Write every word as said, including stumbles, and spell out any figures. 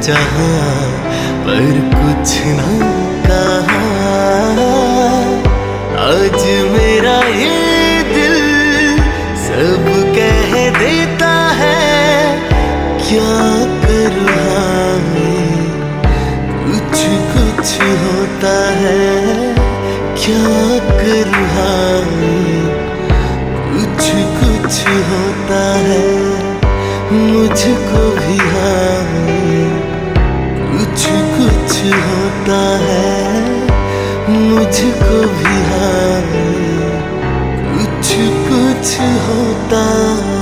चाहा पर कुछ ना कहा। आज मेरा ये दिल सब कह देता है, क्या करूँ मैं, कुछ कुछ होता है। क्या करूँ मैं, कुछ कुछ होता है। मुझको भी हाँ कुछ कुछ होता है। मुझको भी हाँ कुछ कुछ होता है।